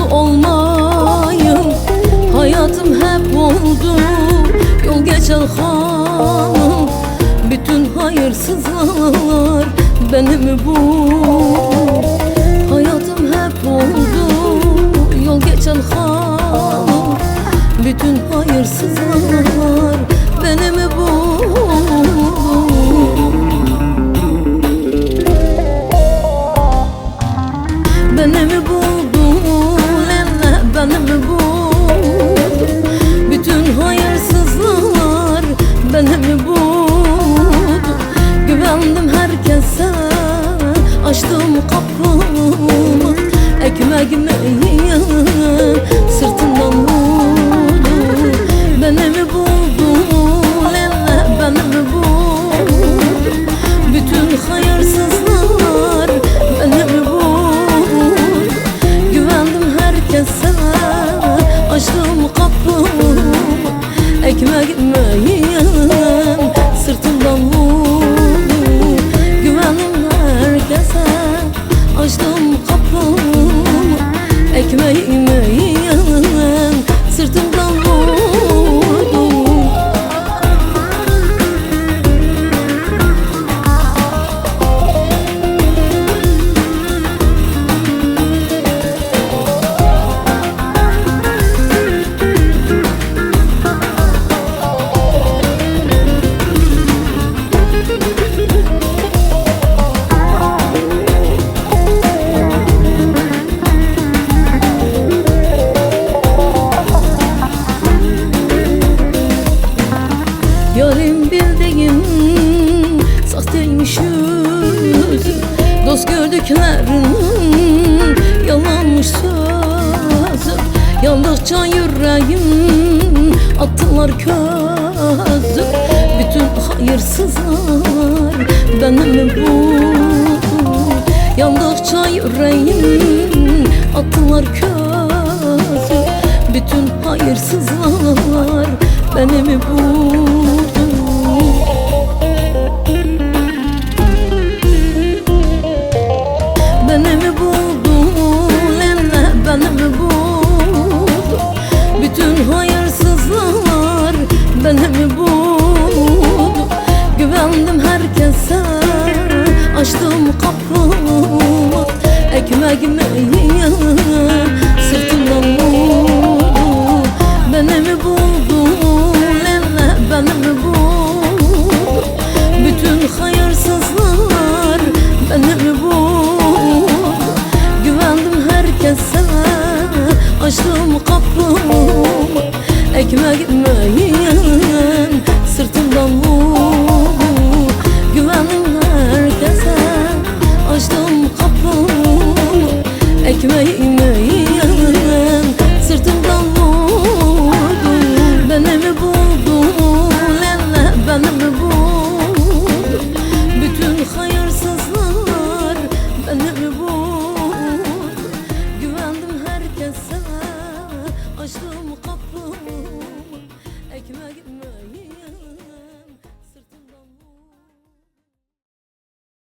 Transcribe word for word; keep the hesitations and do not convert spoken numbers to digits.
mutlu olmayım. Hayatım hep oldu yol geçen hanım. Bütün hayırsızlar benim bu. Hayatım hep oldu yol geçen hanım. Bütün hayırsızlar benim bu. Beni mi buldun lele, beni mi buldun? Bütün hayırsızlar beni mi buldu? Güvendim herkese, açtım kapımı. Ekmeğimi yiyen sırtından vurdu. Beni mi buldun lele, beni mi buldun? Bütün hayırsızlar beni mi buldu? Açtım kapımı, ekmeğimi yiyen sırtımdan vurdu. Güvenim herkese, açtım kapımı, ekmeğimi yiyen sırtımdan vurdu. Yarim bildiğin sahteymiş yüzü, dost gördüklerin yalanmış sözü. Yandıkça yüreğim attılar közü. Bütün hayırsızlar benim bu. Yandıkça yüreğim attılar közü. Bütün hayırsızlar benim bu. Beni mi buldun lele, beni mi buldun? Bütün hayırsızlar beni mi buldu? Güvendim herkese, açtım kapımı, ekmeğimi